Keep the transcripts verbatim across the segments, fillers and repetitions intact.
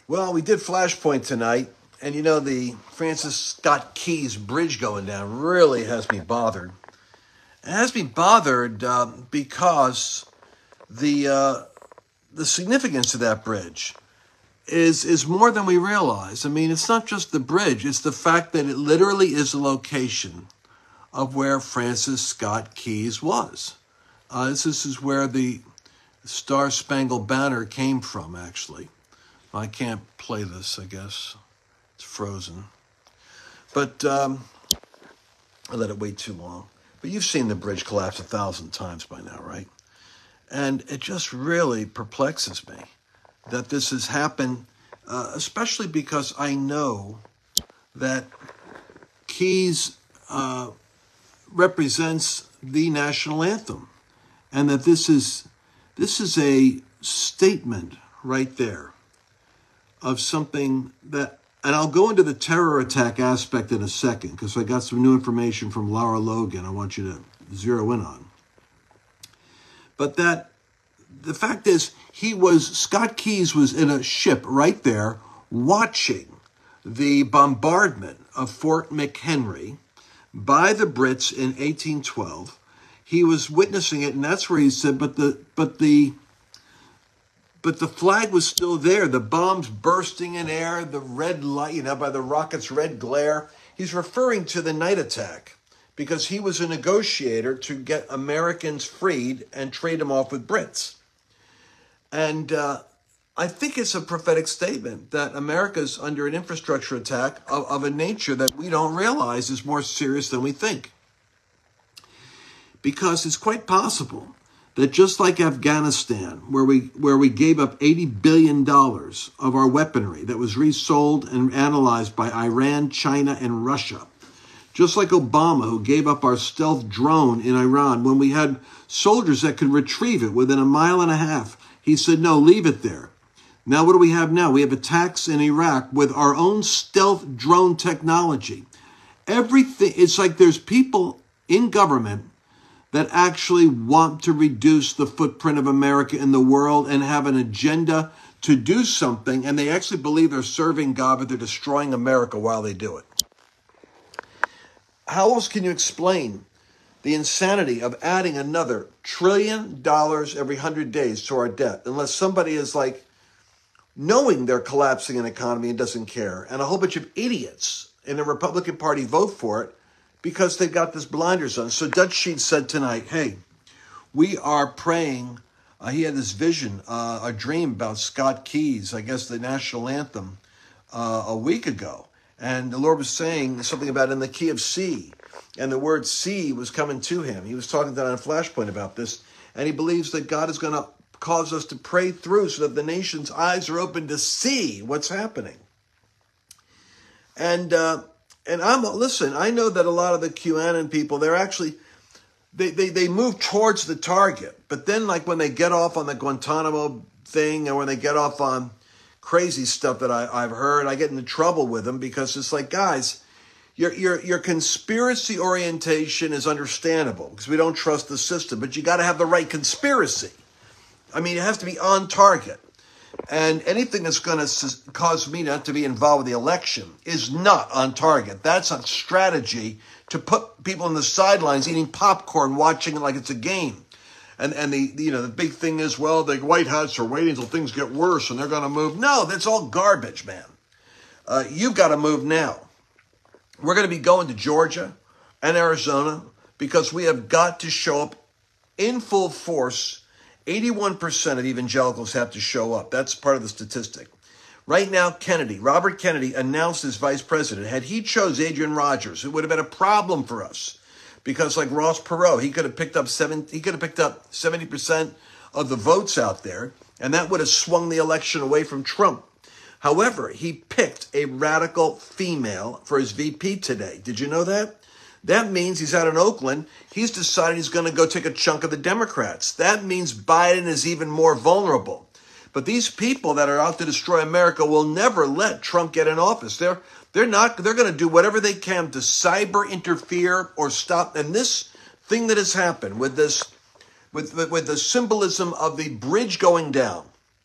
Well, we did Flashpoint tonight, and you know, the Francis Scott Keys bridge going down really has me bothered. It has me bothered uh, because the uh, the significance of that bridge is is more than we realize. I mean, it's not just the bridge, it's the fact that it literally is the location of where Francis Scott Keys was. Uh, this, this is where the Star Spangled Banner came from, actually. I can't play this, I guess. It's frozen. But um, I let it wait too long. But you've seen the bridge collapse a thousand times by now, right? And it just really perplexes me that this has happened, uh, especially because I know that Keys uh, represents the national anthem, and that this is this is a statement right there of something that, and I'll go into the terror attack aspect in a second because I got some new information from Lara Logan I want you to zero in on. But that the fact is, he was, Scott Keys was in a ship right there watching the bombardment of Fort McHenry by the Brits in eighteen twelve. He was witnessing it, and that's where he said, but the but the but the flag was still there. The bombs bursting in air, the red light, you know, by the rocket's red glare. He's referring to the night attack because he was a negotiator to get Americans freed and trade them off with Brits. And uh, I think it's a prophetic statement that America's under an infrastructure attack of, of a nature that we don't realize is more serious than we think. Because it's quite possible that just like Afghanistan, where we where we gave up eighty billion dollars of our weaponry that was resold and analyzed by Iran, China, and Russia, just like Obama, who gave up our stealth drone in Iran when we had soldiers that could retrieve it within a mile and a half, he said, no, leave it there. Now, what do we have now? We have attacks in Iraq with our own stealth drone technology. Everything, it's like there's people in government that actually want to reduce the footprint of America in the world and have an agenda to do something, and they actually believe they're serving God, but they're destroying America while they do it. How else can you explain the insanity of adding another trillion dollars every hundred days to our debt, unless somebody is like knowing they're collapsing an economy and doesn't care, and a whole bunch of idiots in the Republican Party vote for it because they've got this blinders on. So Dutch Sheets said tonight, hey, we are praying. Uh, he had this vision, uh, a dream about Scott Keys, I guess the national anthem, uh, a week ago. And the Lord was saying something about in the key of C. And the word see was coming to him. He was talking to on Flashpoint about this. And he believes that God is going to cause us to pray through so that the nation's eyes are open to see what's happening. And uh, and I'm listen, I know that a lot of the QAnon people, they're actually, they, they, they move towards the target. But then like when they get off on the Guantanamo thing or when they get off on crazy stuff that I, I've heard, I get into trouble with them because it's like, guys, Your, your your conspiracy orientation is understandable because we don't trust the system, but you got to have the right conspiracy. I mean, it has to be on target. And anything that's going to cause me not to be involved with the election is not on target. That's a strategy to put people on the sidelines eating popcorn, watching it like it's a game. And and the you know the big thing is, well, the White House are waiting until things get worse and they're going to move. No, that's all garbage, man. Uh, you've got to move now. We're going to be going to Georgia and Arizona because we have got to show up in full force. eighty-one percent of evangelicals have to show up. That's part of the statistic. Right now, Kennedy, Robert Kennedy announced as vice president. Had he chose Adrian Rogers, it would have been a problem for us because like Ross Perot, he could have picked up seven, he could have picked up seventy percent of the votes out there, and that would have swung the election away from Trump. However, he picked a radical female for his V P today. Did you know that? That means he's out in Oakland. He's decided he's going to go take a chunk of the Democrats. That means Biden is even more vulnerable. But these people that are out to destroy America will never let Trump get in office. They're they're not. They're going to do whatever they can to cyber interfere or stop. And this thing that has happened with this, with with, with the symbolism of the bridge going down,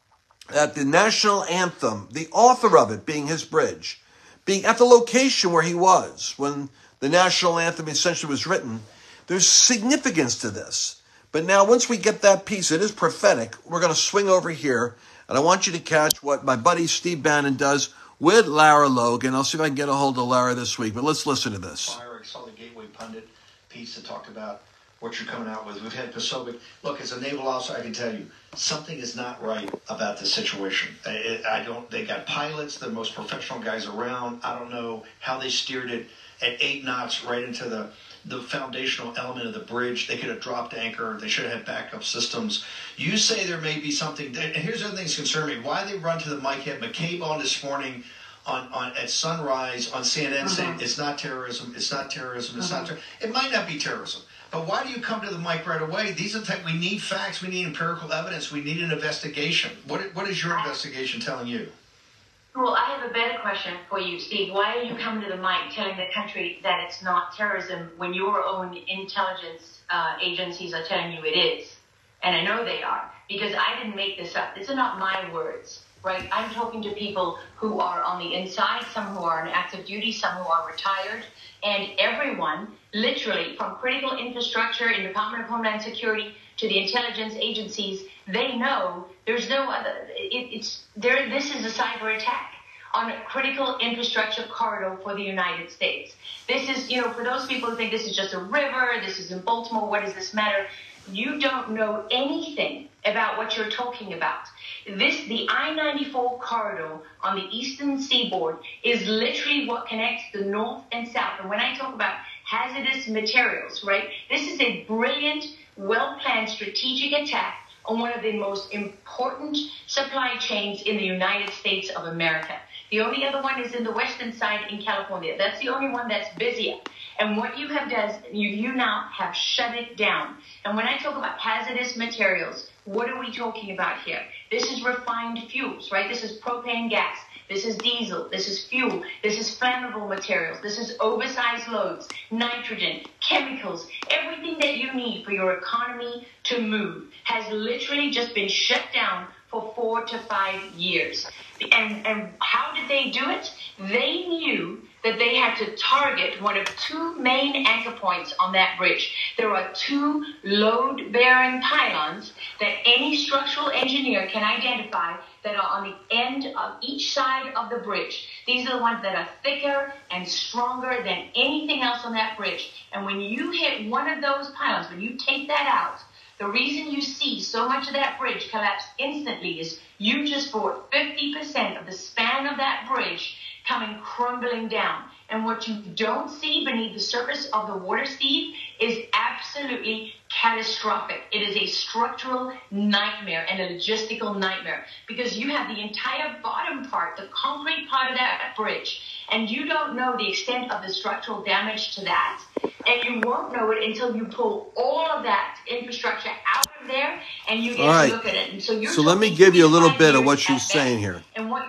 that the national anthem, the author of it being his bridge, being at the location where he was when the national anthem essentially was written, there's significance to this. But now once we get that piece, it is prophetic, we're going to swing over here, and I want you to catch what my buddy Steve Bannon does with Lara Logan. I'll see if I can get a hold of Lara this week, but let's listen to this. I saw the Gateway Pundit piece that talked about what you're coming out with. We've had Posobiec. Look, as a naval officer, I can tell you, something is not right about this situation. I, I don't. They got pilots, the most professional guys around. I don't know how they steered it at eight knots right into the the foundational element of the bridge. They could have dropped anchor. They should have had backup systems. You say there may be something. And here's the other thing that's concerning me. Why they run to the mic? Had McCabe on this morning on, on at sunrise on C N N saying uh-huh. it's not terrorism, it's not terrorism, it's uh-huh. not terrorism. It might not be terrorism. But why do you come to the mic right away? These are the type, we need facts, we need empirical evidence, we need an investigation. What What is your investigation telling you? Well, I have a better question for you, Steve. Why are you coming to the mic telling the country that it's not terrorism when your own intelligence uh, agencies are telling you it is? And I know they are, because I didn't make this up. These are not my words, right? I'm talking to people who are on the inside, some who are on active duty, some who are retired, and everyone, literally, from critical infrastructure in the Department of Homeland Security to the intelligence agencies, they know there's no other, it, it's there. This is a cyber attack on a critical infrastructure corridor for the United States. This is, you know, for those people who think this is just a river, this is in Baltimore, what does this matter? You don't know anything about what you're talking about. This, the I ninety-four corridor on the eastern seaboard is literally what connects the north and south. And when I talk about hazardous materials, right, this is a brilliant, well-planned strategic attack on one of the most important supply chains in the United States of America. The only other one is in the western side in California. That's the only one that's busier. And what you have done, you, you now have shut it down. And when I talk about hazardous materials, what are we talking about here? This is refined fuels, right? This is propane gas. This is diesel. This is fuel. This is flammable materials. This is oversized loads, nitrogen, chemicals. Everything that you need for your economy to move has literally just been shut down for four to five years. And, and how did they do it? They knew that they had to target one of two main anchor points on that bridge. There are two load-bearing pylons that any structural engineer can identify that are on the end of each side of the bridge. These are the ones that are thicker and stronger than anything else on that bridge. And when you hit one of those pylons, when you take that out, the reason you see so much of that bridge collapse instantly is you just brought fifty percent of the span of that bridge coming crumbling down. And what you don't see beneath the surface of the water, Steve, is absolutely catastrophic. It is a structural nightmare and a logistical nightmare, because you have the entire bottom part, the concrete part of that bridge, and you don't know the extent of the structural damage to that. And you won't know it until you pull all of that infrastructure out of there and you get right. to look at it. And so you're so let me give you a little bit of what she's best. saying here. And what?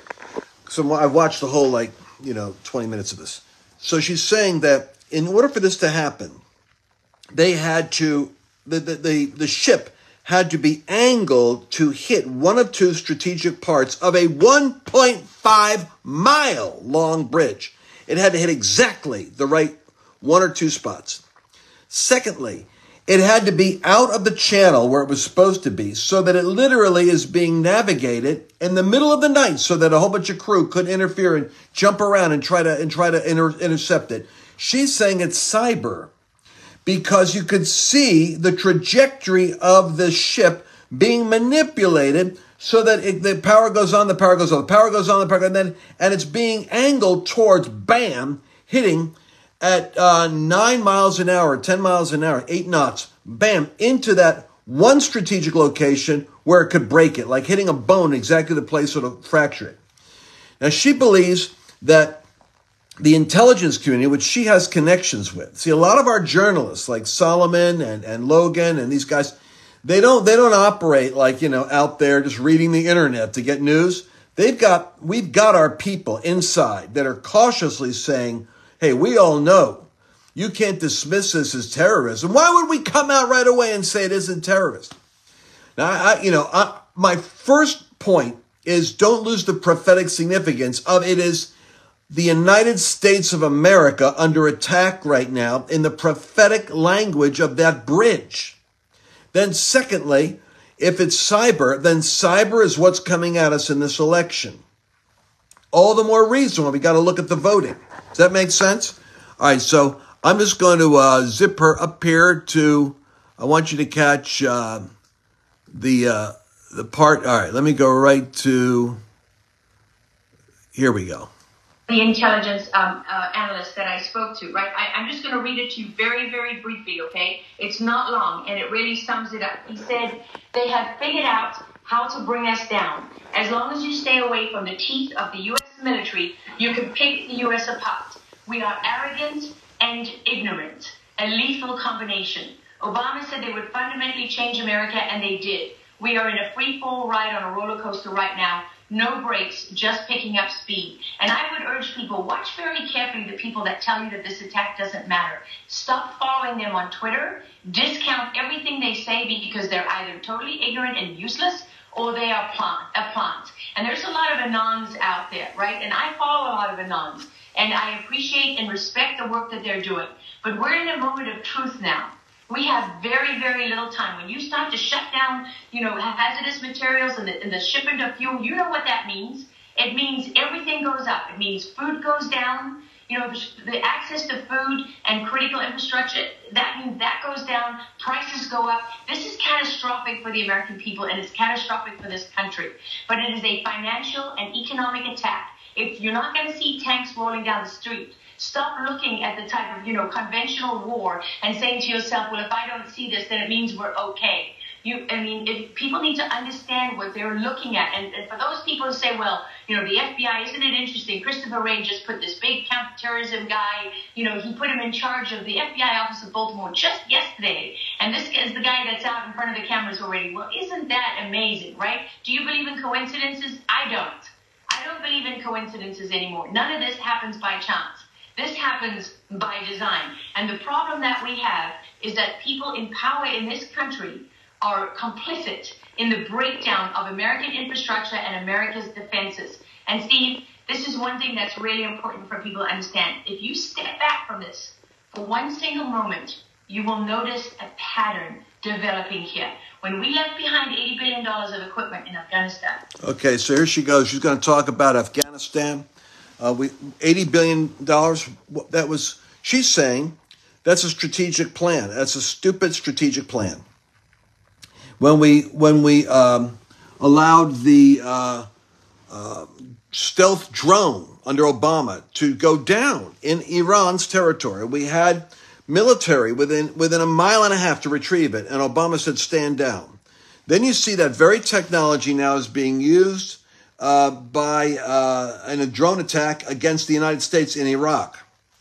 So I've watched the whole, like, you know, twenty minutes of this. So she's saying that in order for this to happen, they had to, the, the, the, the ship had to be angled to hit one of two strategic parts of a one point five mile long bridge. It had to hit exactly the right one or two spots. Secondly, it had to be out of the channel where it was supposed to be, so that it literally is being navigated in the middle of the night, so that a whole bunch of crew couldn't interfere and jump around and try to and try to inter- intercept it. She's saying it's cyber because you could see the trajectory of the ship being manipulated so that it, the power goes on, the power goes on, the power goes on, the power goes on, and then and it's being angled towards, bam, hitting at uh, nine miles an hour, ten miles an hour, eight knots, bam, into that one strategic location where it could break it, like hitting a bone, exactly the place where it'll fracture it. Now, she believes that the intelligence community, which she has connections with, see, a lot of our journalists, like Solomon and, and Logan and these guys, they don't they don't operate like, you know, out there just reading the internet to get news. They've got, we've got our people inside that are cautiously saying, hey, we all know you can't dismiss this as terrorism. Why would we come out right away and say it isn't terrorism? Now, I, you know, I, my first point is don't lose the prophetic significance of it is the United States of America under attack right now in the prophetic language of that bridge. Then secondly, if it's cyber, then cyber is what's coming at us in this election. All the more reason why we got to look at the voting. Does that make sense? All right, so I'm just going to uh, zip her up here to, I want you to catch uh, the uh, the part. All right, let me go right to, here we go. The intelligence um, uh, analyst that I spoke to, right? I, I'm just going to read it to you very, very briefly, okay? It's not long, and it really sums it up. He said, they have figured out how to bring us down. As long as you stay away from the teeth of the U S military, you can pick the U S apart. We are arrogant and ignorant, a lethal combination. Obama said they would fundamentally change America, and they did. We are in a free-fall ride on a roller coaster right now. No brakes, just picking up speed. And I would urge people, watch very carefully the people that tell you that this attack doesn't matter. Stop following them on Twitter. Discount everything they say because they're either totally ignorant and useless or they are plant, a plant. And there's a lot of anons out there, right? And I follow a lot of anons. And I appreciate and respect the work that they're doing. But we're in a moment of truth now. We have very, very little time. When you start to shut down, you know, hazardous materials and the, and the shipment of fuel, you know what that means. It means everything goes up. It means food goes down. You know, the, the access to food and critical infrastructure, that means that goes down. Prices go up. This is catastrophic for the American people, and it's catastrophic for this country. But it is a financial and economic attack. If you're not going to see tanks rolling down the street, stop looking at the type of, you know, conventional war and saying to yourself, well, if I don't see this, then it means we're okay. You, I mean, if people need to understand what they're looking at. And, and for those people who say, well, you know, the F B I, isn't it interesting? Christopher Wray just put this big counterterrorism guy, you know, he put him in charge of the F B I office of Baltimore just yesterday. And this is the guy that's out in front of the cameras already. Well, isn't that amazing, right? Do you believe in coincidences? I don't. I don't believe in coincidences anymore. None of this happens by chance. This happens by design. And the problem that we have is that people in power in this country are complicit in the breakdown of American infrastructure and America's defenses. And Steve, this is one thing that's really important for people to understand. If you step back from this for one single moment, you will notice a pattern developing here. When we left behind eighty billion dollars of equipment in Afghanistan. Okay, so here she goes. She's going to talk about Afghanistan. Uh, we eighty billion dollars, that was, she's saying, that's a strategic plan. That's a stupid strategic plan. When we when we um, allowed the uh, uh, stealth drone under Obama to go down in Iran's territory, we had military within within a mile and a half to retrieve it, and Obama said, stand down. Then you see that very technology now is being used uh, by uh, in a drone attack against the United States in Iraq.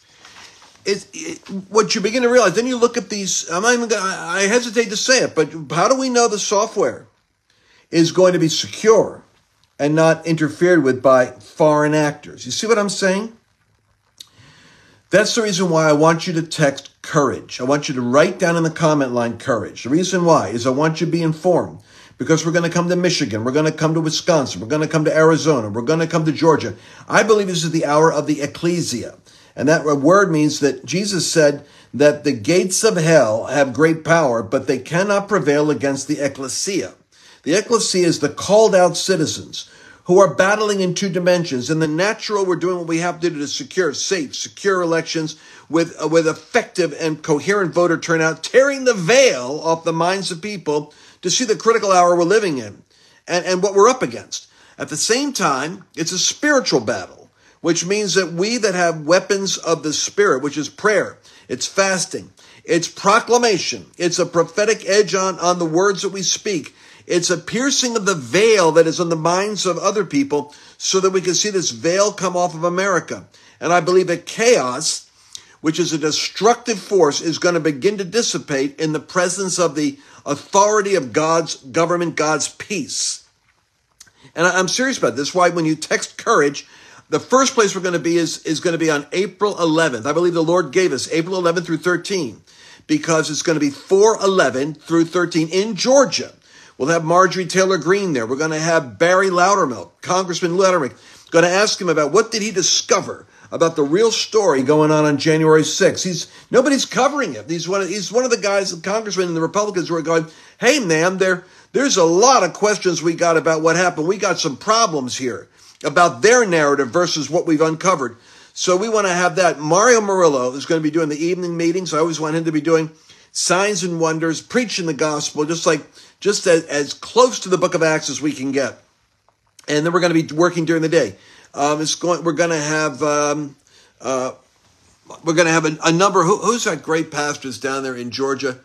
It, it, what you begin to realize, then you look at these, I'm not even gonna, I hesitate to say it, but how do we know the software is going to be secure and not interfered with by foreign actors? You see what I'm saying? That's the reason why I want you to text courage. I want you to write down in the comment line courage. The reason why is I want you to be informed, because we're going to come to Michigan. We're going to come to Wisconsin. We're going to come to Arizona. We're going to come to Georgia. I believe this is the hour of the ecclesia. And that word means that Jesus said that the gates of hell have great power, but they cannot prevail against the ecclesia. The ecclesia is the called out citizens who are battling in two dimensions. In the natural, we're doing what we have to do to secure safe, secure elections with, uh, with effective and coherent voter turnout, tearing the veil off the minds of people to see the critical hour we're living in and, and what we're up against. At the same time, it's a spiritual battle, which means that we that have weapons of the Spirit, which is prayer, it's fasting, it's proclamation, it's a prophetic edge on, on the words that we speak, it's a piercing of the veil that is on the minds of other people so that we can see this veil come off of America. And I believe that chaos, which is a destructive force, is going to begin to dissipate in the presence of the authority of God's government, God's peace. And I'm serious about this. Why when you text courage, the first place we're going to be is, is going to be on April eleventh. I believe the Lord gave us April eleventh through thirteen because it's going to be four eleven through thirteen in Georgia, We'll have Marjorie Taylor Greene there. We're going to have Barry Loudermilk, Congressman Loudermilk, going to ask him about what did he discover about the real story going on on January sixth. He's nobody's covering it. He's one of, he's one of the guys, the congressmen and the Republicans who are going, hey, man, there, there's a lot of questions we got about what happened. We got some problems here about their narrative versus what we've uncovered. So we want to have that. Mario Murillo is going to be doing the evening meetings. I always want him to be doing signs and wonders, preaching the gospel, just like just as, as close to the book of Acts as we can get. And then we're going to be working during the day. Um, it's going. We're going to have. Um, uh, we're going to have a, a number. Who, who's that great pastors down there in Georgia?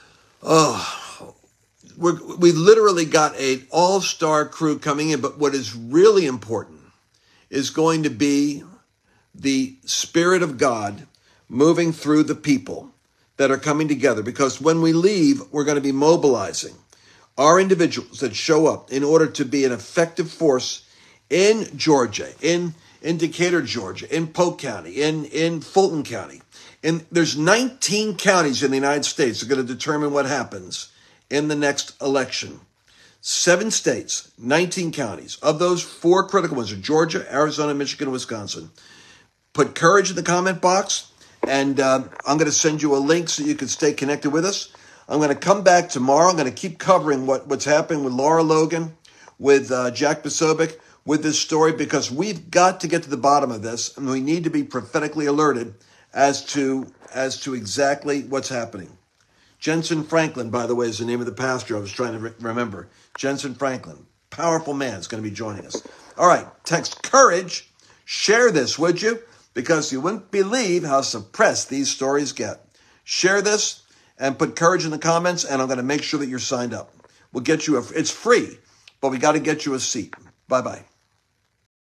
Oh, we're, we literally got an all-star crew coming in. But what is really important is going to be the Spirit of God moving through the people that are coming together. Because when we leave, we're going to be mobilizing our individuals that show up in order to be an effective force in Georgia, in, in Decatur, Georgia, in Polk County, in, in Fulton County. And there's nineteen counties in the United States that are going to determine what happens in the next election. Seven states, nineteen counties. Of those, four critical ones are Georgia, Arizona, Michigan, Wisconsin. Put courage in the comment box, and uh, I'm going to send you a link so you can stay connected with us. I'm going to come back tomorrow. I'm going to keep covering what, what's happening with Lara Logan, with uh, Jack Posobiec, with this story, because we've got to get to the bottom of this, and we need to be prophetically alerted as to as to exactly what's happening. Jensen Franklin, by the way, is the name of the pastor I was trying to re- remember. Jensen Franklin, powerful man, is going to be joining us. All right, text courage, share this, would you? Because you wouldn't believe how suppressed these stories get. Share this and put courage in the comments, and I'm going to make sure that you're signed up. We'll get you a, it's free, but we got to get you a seat. Bye-bye.